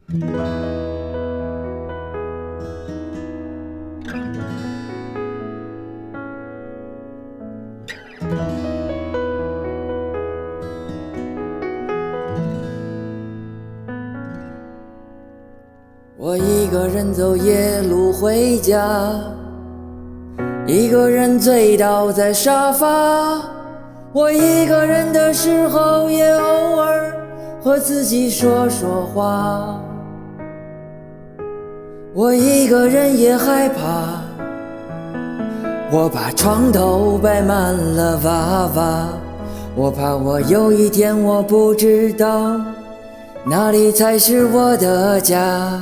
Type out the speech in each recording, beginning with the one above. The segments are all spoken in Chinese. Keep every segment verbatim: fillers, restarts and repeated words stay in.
我一个人走夜路回家，一个人醉倒在沙发。我一个人的时候也偶尔和自己说说话。我一个人也害怕，我把床头摆满了娃娃。我怕我有一天我不知道哪里才是我的家。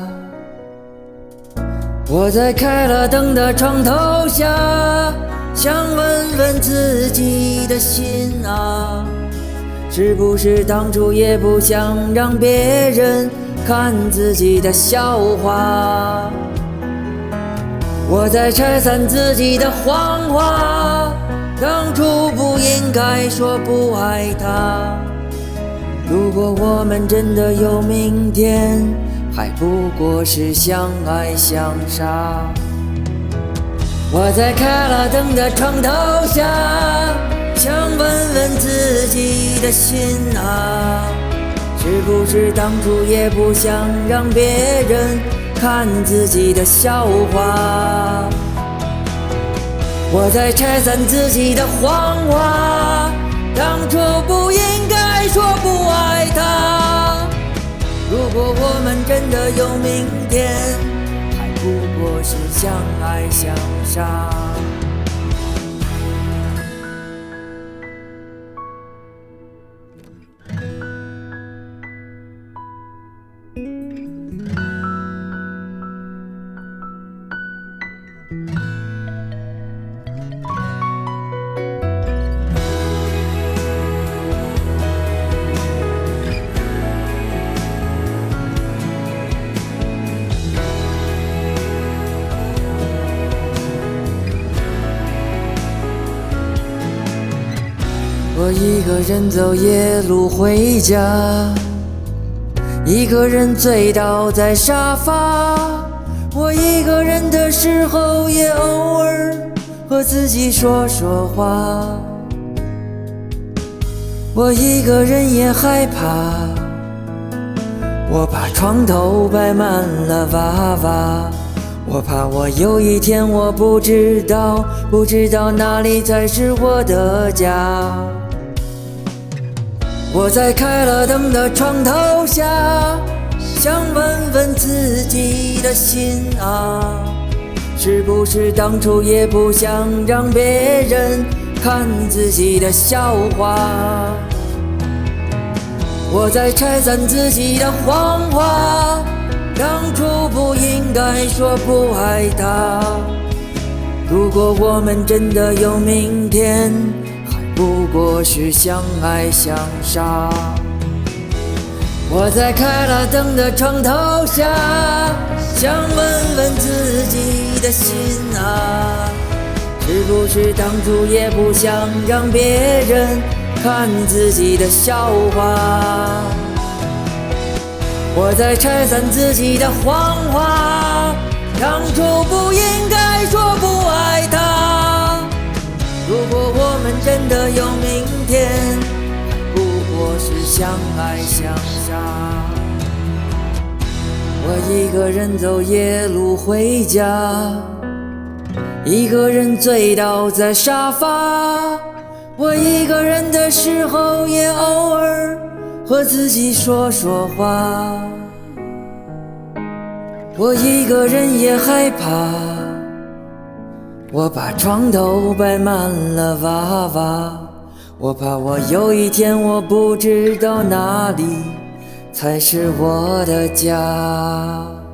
我在开了灯的床头下，想问问自己的心啊，是不是当初也不想让别人看自己的笑话。我在拆散自己的谎话，当初不应该说不爱他。如果我们真的有明天，还不过是相爱相杀。我在开了灯的床头下，想问问自己的心啊，是不是当初也不想让别人看自己的笑话。我在拆散自己的谎话，当初不应该说不爱他。如果我们真的有明天，还不过是相爱相杀。我一个人走夜路回家，一个人醉倒在沙发。我一个人的时候也偶尔和自己说说话。我一个人也害怕，我把床头摆满了娃娃。我怕我有一天我不知道，不知道哪里才是我的家。我在开了灯的床头下，想问问自己的心啊，是不是当初也不想让别人看自己的笑话。我在拆散自己的谎话，当初不应该说不爱他。如果我们真的有明天，不过是相爱相杀。我在开了灯的床头下，想问问自己的心啊，是不是当初也不想让别人看自己的笑话。我在拆散自己的谎话，当初不应该说不爱他。如果我们真的有明天，还不过是相爱相杀。我一个人走夜路回家，一个人醉倒在沙发。我一个人的时候也偶尔和自己说说话。我一个人也害怕，我把床头摆满了娃娃。我怕我有一天我不知道哪里才是我的家。